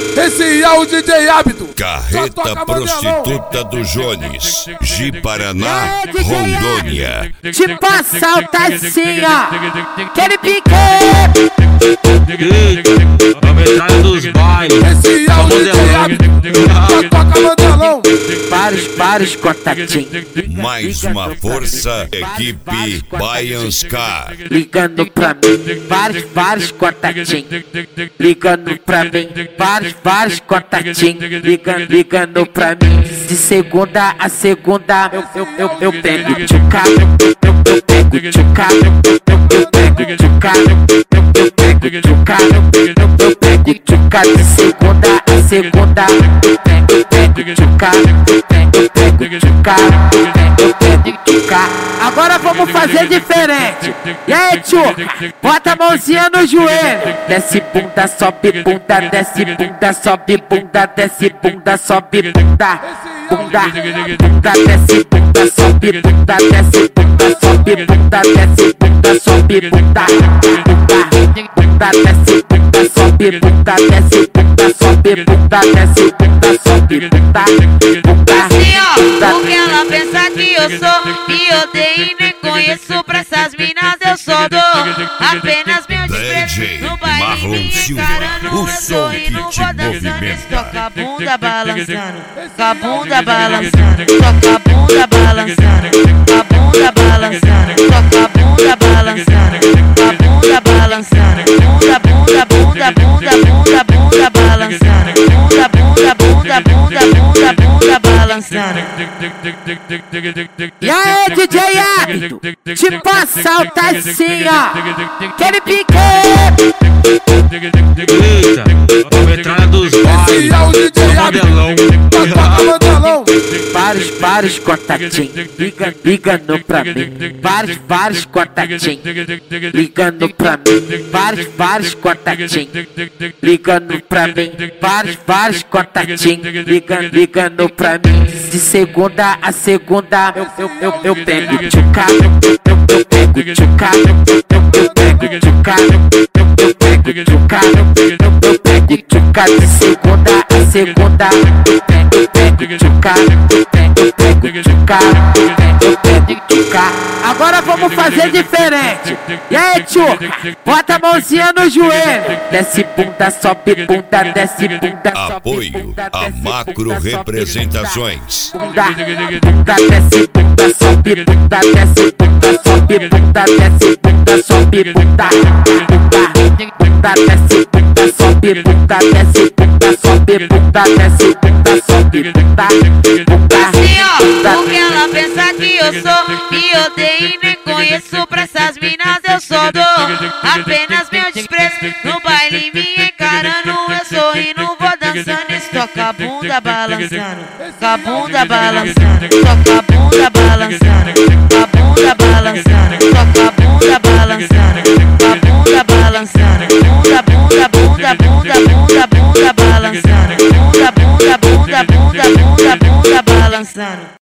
Esse é o DJ Hábito. Carreta prostituta do Jones, de Paraná, Rondônia. Tipo assaltacinha, aquele pique. A metralha dos bailes. Esse é o DJ Hábito. Toca Mandelão. Vários contatinhos. Mais uma força, equipe Baianscar. Ligando pra mim, vários contatinhos. Ligando pra mim, vários contatinhos. Ligando pra mim. De segunda a segunda, eu pego tchuca, eu pego tchuca, eu pego tchuca, eu pego tchuca, eu pego tchuca. De segunda a segunda, eu pego tchuca, eu pego tchuca, eu pego tchuca. Agora vamos fazer diferente. E aí, tchuca, bota a mãozinha no joelho. Desce bunda, sobe bunda, desce bunda, sobe bunda, desce bunda, sobe bunda. Bunda, bunda, desce bunda, sobe bunda, desce bunda, sobe bunda, desce bunda, sobe bunda. Bunda, bunda, desce bunda, sobe bunda, desce bunda, sobe bunda, desce bunda, sobe bunda. Bunda, assim ó, porque ela pensa que eu sou e odeio e nem conheço. Pra essas minas eu só dou apenas meu desprezo. No baile me encarando, eu sorrindo, vou dançando. Toca a bunda balançando, toca a bunda balançando, toca a bunda balançando, a bunda balançando, toca a bunda balançando, a bunda balançando, bunda, bunda, bunda, bunda, bunda, bunda balançando, bunda, bunda, bunda, bunda, bunda, bunda balançando. e aí, DJ Hábito, tipo assaltacinha, aquele pique. Eita, a metralha dos bailes. Esse é o DJ Hábito. Toca Mandelão. Vários contatinhos, ligando pra mim. Vários contatinhos, ligando pra mim. Vários contatinhos, ligando pra mim. Vários contatinhos, ligando pra mim. De segunda a segunda, eu pego tchuca, eu pego tchuca, eu pego tchuca, eu pego tchuca, eu pego tchuca. De segunda a segunda, eu pego tchuca, eu pego tchuca, eu pego tchuca. Agora vamos fazer diferente. E aí, tchuca, bota a mãozinha no joelho. Desce bunda, sobe bunda, desce bunda, sobe Apoio bunda, a desce Macro bunda, sobe Representações. bunda, bunda, desce bunda, sobe bunda, desce bunda, sobe bunda, desce bunda, sobe bunda. Bunda, bunda, desce bunda, sobe bunda, desce bunda, sobe bunda, desce bunda, sobe bunda. Bunda, Assim ó, porque ela pensa que eu sou e odeio e nem conheço. Pra essas minas eu só dou apenas meu desprezo. No baile me encarando, eu sorrindo, vou dançando. Toca a bunda balançando, toca a bunda balançando, toca a bunda balançando, a bunda balançando, toca a bunda balançando, a bunda balançando, bunda, bunda, bunda, bunda, bunda, bunda balançando, bunda, bunda, bunda, bunda, bunda, bunda balançando.